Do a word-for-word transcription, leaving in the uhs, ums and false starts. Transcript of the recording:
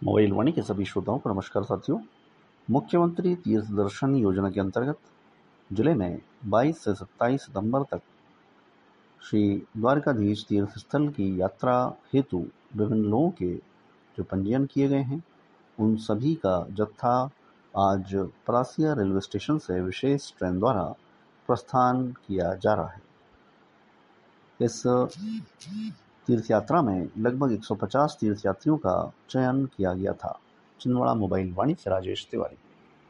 Mobile वाणी के सभी श्रोताओं को नमस्कार साथियों। मुख्यमंत्री तीर्थ दर्शन योजना के अंतर्गत जिले में बाईस से सत्ताईस सितंबर तक श्री द्वारकाधीश तीर्थ स्थल की यात्रा हेतु विभिन्न लोगों के जो पंजीयन किए गए हैं उन सभी का जत्था आज परासिया रेलवे स्टेशन से विशेष ट्रेन द्वारा प्रस्थान किया जा रहा है। इस तीर्थ यात्रा में लगभग एक सौ पचास तीर्थयात्रियों का चयन किया गया था। छिंदवाड़ा मोबाइल वाणी से राजेश तिवारी।